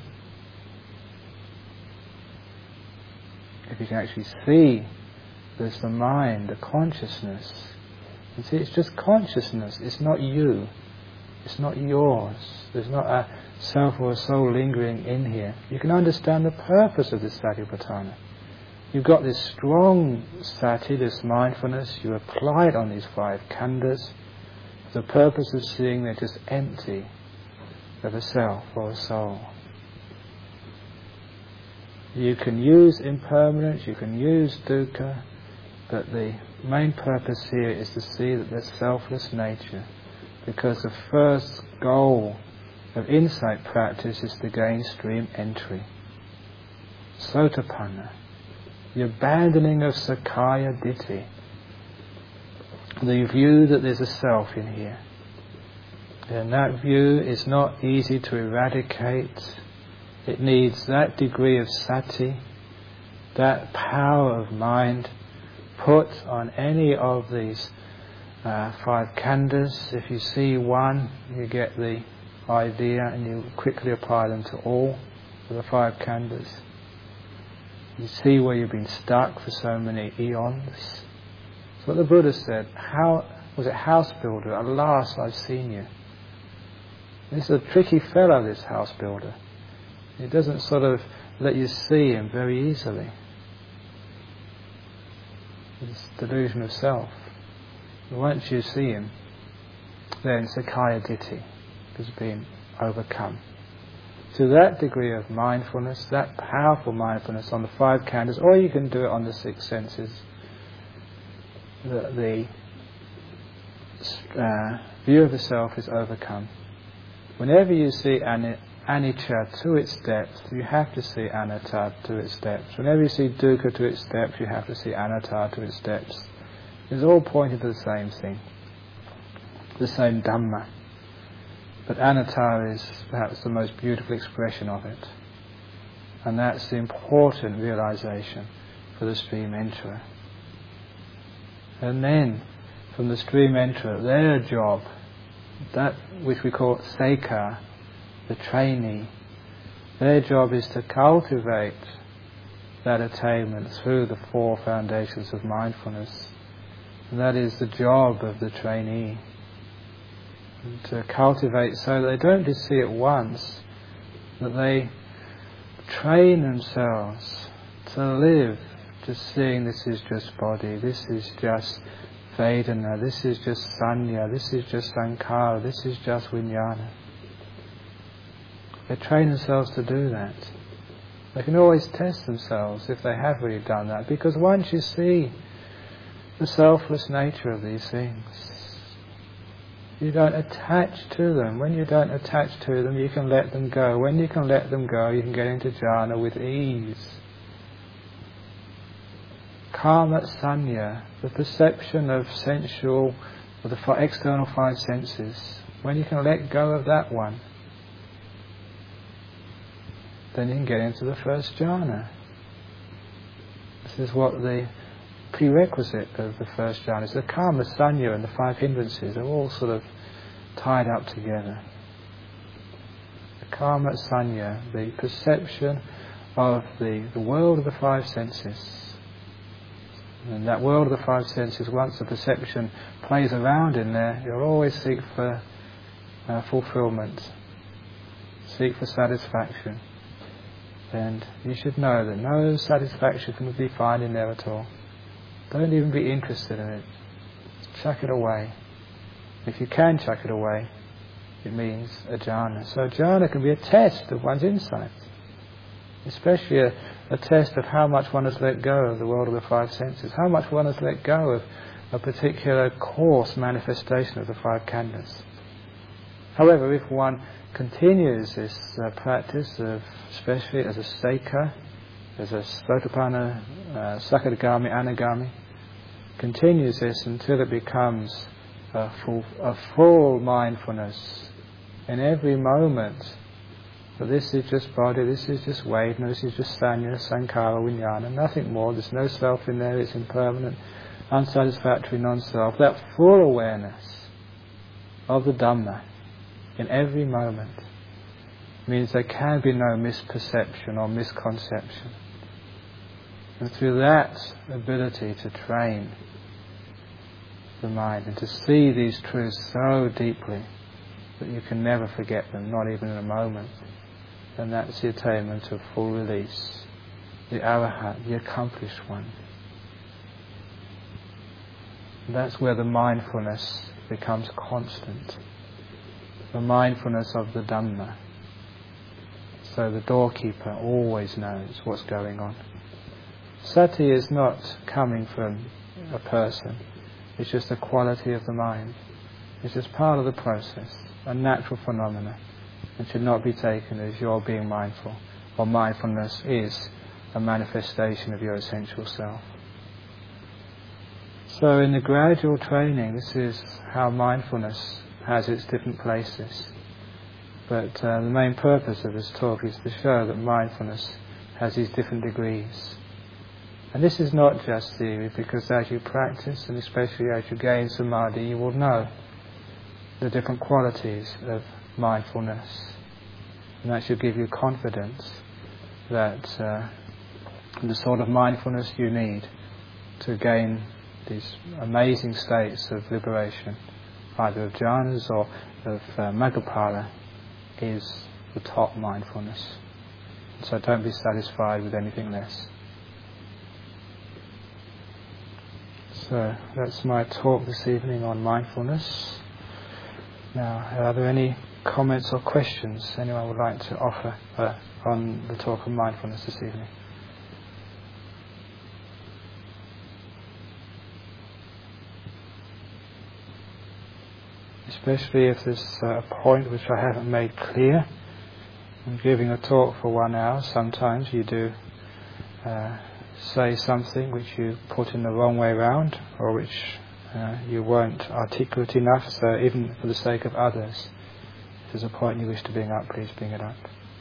if you can actually see there's the mind, the consciousness, you see it's just consciousness, it's not you, it's not yours, there's not a self or a soul lingering in here. You can understand the purpose of this Satipatthana. you've got this strong sati, this mindfulness, you apply it on these 5 khandhas for the purpose of seeing they're just empty of a self or a soul. You can use impermanence, you can use dukkha, but the main purpose here is to see that there's selfless nature, because the first goal of insight practice is to gain stream entry. Sotapanna, the abandoning of Sakkaya Ditthi, the view that there's a self in here. And that view is not easy to eradicate. It needs that degree of sati, that power of mind, put on any of these 5 khandhas. If you see one, you get the idea and you quickly apply them to all of the 5 khandhas. You see where you've been stuck for so many eons. That's what the Buddha said. How was it, house builder? At last I've seen you. This is a tricky fellow, this house builder. He doesn't sort of let you see him very easily. It's delusion of self. But once you see him, then Sakkaya Ditthi has been overcome. To that degree of mindfulness, that powerful mindfulness on the 5 khandhas, or you can do it on the 6 senses, the view of the self is overcome. Whenever you see anicca to its depth, you have to see anatta to its depths. Whenever you see dukkha to its depth, you have to see anatta to its depths. It's all pointing to the same thing, the same Dhamma. But anatta is perhaps the most beautiful expression of it. And that's the important realization for the stream enterer. And then, from the stream enterer, their job, that which we call Sekha, the trainee, their job is to cultivate that attainment through the 4 foundations of mindfulness. And that is the job of the trainee, to cultivate so that they don't just see it once, that they train themselves to live just seeing this is just body, this is just Vedana, this is just Sanya, this is just Sankhara, this is just Vijnana. They train themselves to do that. They can always test themselves if they have really done that, because once you see the selfless nature of these things, you don't attach to them. When you don't attach to them, you can let them go. When you can let them go, you can get into jhana with ease. Kama sanya, the perception of sensual, of the external 5 senses, when you can let go of that one, then you can get into the first jhana. This is what the prerequisite of the first jhana is. The kama sanya and the 5 hindrances are all sort of tied up together. The kama sanya, the perception of the world of the 5 senses. And that world of the 5 senses, once the perception plays around in there, you'll always seek for fulfillment, seek for satisfaction. And you should know that no satisfaction can be found in there at all. Don't even be interested in it. Chuck it away. If you can chuck it away, it means a jhana. So a jhana can be a test of one's insight, especially a test of how much one has let go of the world of the 5 senses, how much one has let go of a particular coarse manifestation of the 5 khandhas. However, if one continues this practice of, especially as a sekha, as a sotapanna, sakadagami, anagami, continues this until it becomes a full mindfulness in every moment. But this is just body, this is just Vedana, this is just Sanya, Sankhara, Vijnana, nothing more. There's no self in there, it's impermanent, unsatisfactory, non-self. That full awareness of the Dhamma in every moment means there can be no misperception or misconception. And through that ability to train the mind and to see these truths so deeply that you can never forget them, not even in a moment, then that's the attainment of full release the Arahat, the accomplished one. That's where the mindfulness becomes constant. The mindfulness of the Dhamma. So the doorkeeper always knows what's going on. Sati is not coming from a person. It's just a quality of the mind. It's just part of the process, a natural phenomena. It should not be taken as you're being mindful, or mindfulness is a manifestation of your essential self. So in the gradual training, this is how mindfulness has its different places. But the main purpose of this talk is to show that mindfulness has these different degrees. And this is not just theory, because as you practice, and especially as you gain samadhi, you will know the different qualities of mindfulness. And that should give you confidence that the sort of mindfulness you need to gain these amazing states of liberation, either of jhanas or of Maggaphala, is the top mindfulness. So don't be satisfied with anything less. So that's my talk this evening on mindfulness. Now, are there any comments or questions anyone would like to offer on the talk of mindfulness this evening? Especially if there's a point which I haven't made clear. I'm giving a talk for 1 hour. Sometimes you do say something which you put in the wrong way round, or which you weren't articulate enough, so even for the sake of others, if there's a point you wish to bring up, please bring it up.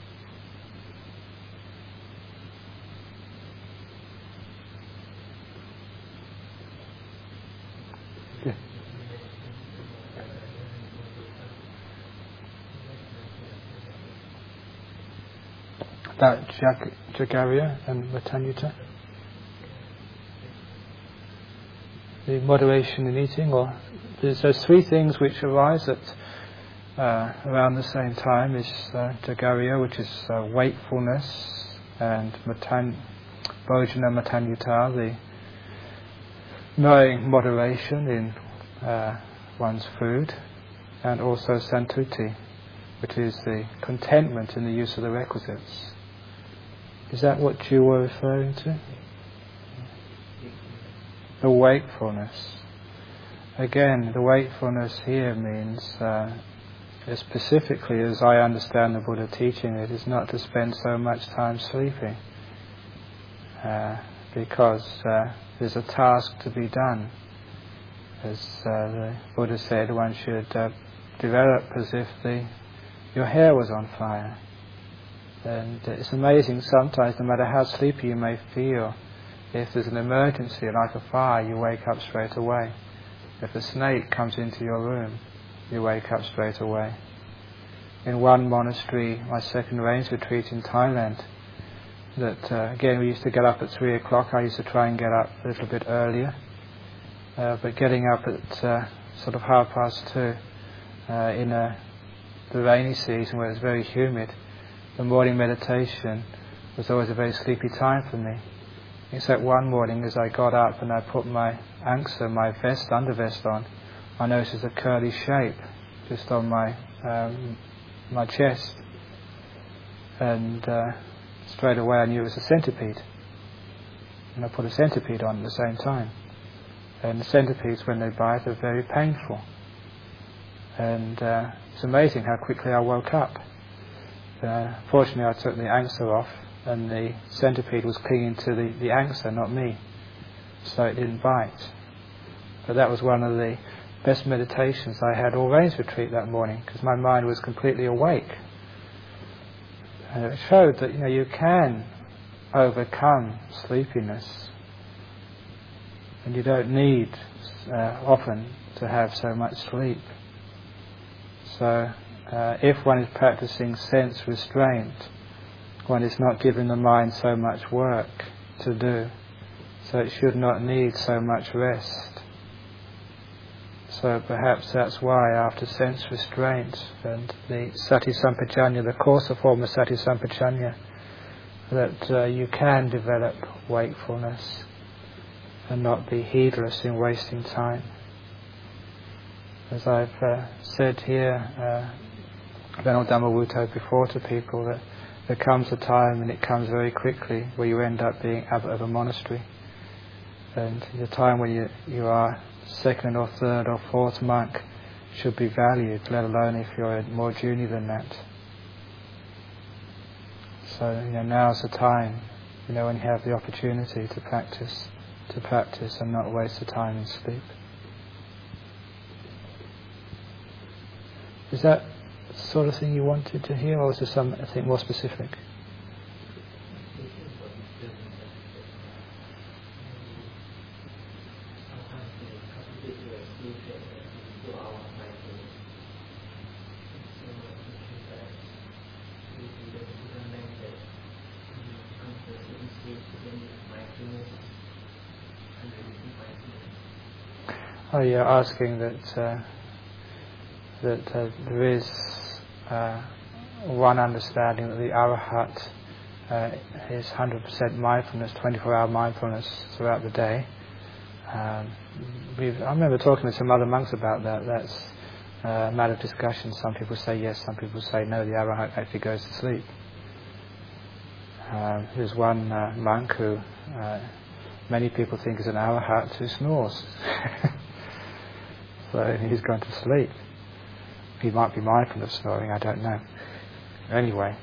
Yeah. About Jagarya and Matanyuta? The moderation in eating, or there's 3 things which arise at around the same time. Is Jagarya, which is wakefulness, and Bhojana Matanyuta, the knowing moderation in one's food, and also Santuti, which is the contentment in the use of the requisites. Is that what you were referring to? The wakefulness. Again, the wakefulness here means, specifically as I understand the Buddha teaching it, is not to spend so much time sleeping, because there's a task to be done. As the Buddha said, one should develop as if your hair was on fire. And it's amazing sometimes, no matter how sleepy you may feel, if there's an emergency like a fire, you wake up straight away. If a snake comes into your room, you wake up straight away. In one monastery, my second rains retreat in Thailand, that again we used to get up at 3 o'clock. I used to try and get up a little bit earlier, but getting up at sort of 2:30 in the rainy season where it's very humid, the morning meditation was always a very sleepy time for me. Except one morning as I got up and I put my angsa, my undervest on, I noticed a curly shape just on my chest. And straight away I knew it was a centipede. And I put a centipede on at the same time. And the centipedes, when they bite, are very painful. And it's amazing how quickly I woke up. Fortunately I took the angsa off, and the centipede was clinging to the angsa, not me, so it didn't bite. But that was one of the best meditations I had all rains retreat that morning, because my mind was completely awake. And it showed that you can overcome sleepiness, and you don't need often to have so much sleep. So if one is practicing sense restraint, one is not giving the mind so much work to do, so it should not need so much rest. So perhaps that's why after sense restraint and the Sati Sampajanya, the coarser form of Sati Sampajanya, that you can develop wakefulness and not be heedless in wasting time. As I've said here, Venerable Dhammawuto before to people, that there comes a time, and it comes very quickly, where you end up being abbot of a monastery. And the time when you are second or third or fourth monk should be valued, let alone if you're more junior than that. So now's the time, when you have the opportunity to practice and not waste the time in sleep. Is that the sort of thing you wanted to hear, or is there something more specific? Oh, you're asking that there is one understanding that the Arahat is 100% mindfulness, 24-hour mindfulness throughout the day. I remember talking to some other monks about that. That's a matter of discussion. Some people say yes, some people say no, the Arahat actually goes to sleep. There's one monk who many people think is an Arahat who snores. So he's going to sleep. He might be mindful of snoring, I don't know. Anyway,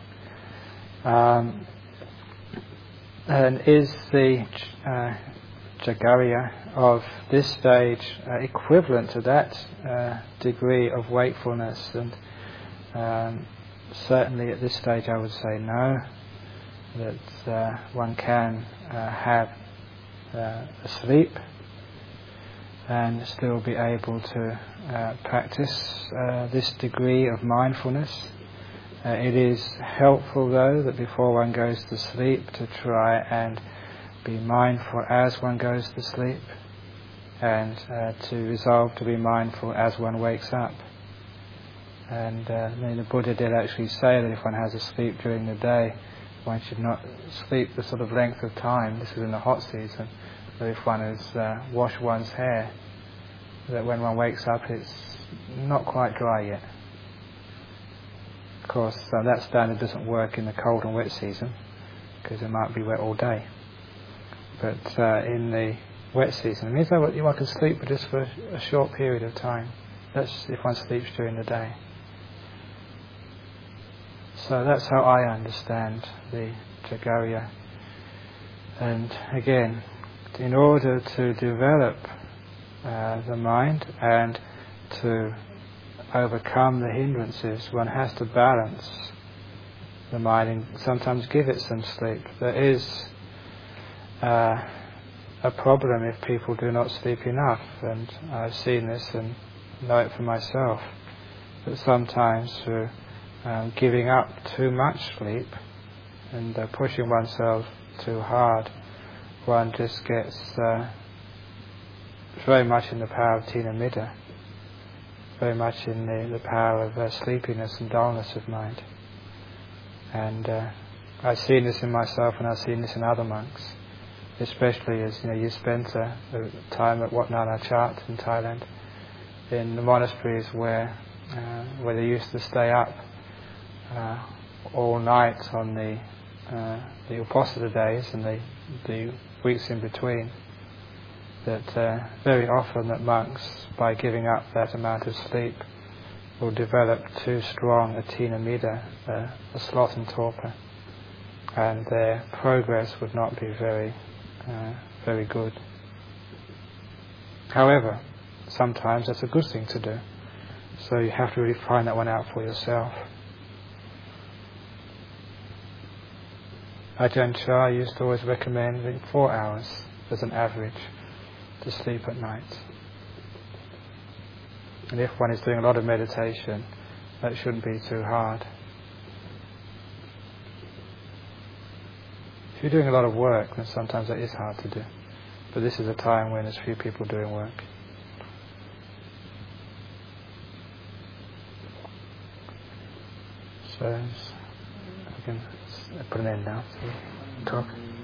and is the Jagarya of this stage equivalent to that degree of wakefulness? And certainly at this stage I would say no, that one can have a sleep and still be able to practice this degree of mindfulness. It is helpful, though, that before one goes to sleep to try and be mindful as one goes to sleep, and to resolve to be mindful as one wakes up. And the Buddha did actually say that if one has a sleep during the day, one should not sleep the sort of length of time. This is in the hot season. So if one has washed one's hair, that when one wakes up it's not quite dry yet. Of course, that standard doesn't work in the cold and wet season, because it might be wet all day. But in the wet season, it means that one can sleep just for a short period of time. That's if one sleeps during the day. So that's how I understand the Jagarya. And again, in order to develop the mind and to overcome the hindrances, one has to balance the mind and sometimes give it some sleep. There is a problem if people do not sleep enough, and I've seen this and know it for myself, that sometimes through giving up too much sleep and pushing oneself too hard, one just gets very much in the power of tina middha, very much in the power of sleepiness and dullness of mind. And I've seen this in myself, and I've seen this in other monks, especially as you spent time at Wat Nana Chat in Thailand, in the monasteries where they used to stay up all night on the Uposatha days and the weeks in between. That very often that monks, by giving up that amount of sleep, will develop too strong a tina middha, a sloth and torpor, and their progress would not be very good. However, sometimes that's a good thing to do, so you have to really find that one out for yourself. Ajahn Chah used to always recommend 4 hours as an average to sleep at night. And if one is doing a lot of meditation, that shouldn't be too hard. If you're doing a lot of work, then sometimes that is hard to do. But this is a time when there's few people doing work. So can put an end now. So talk.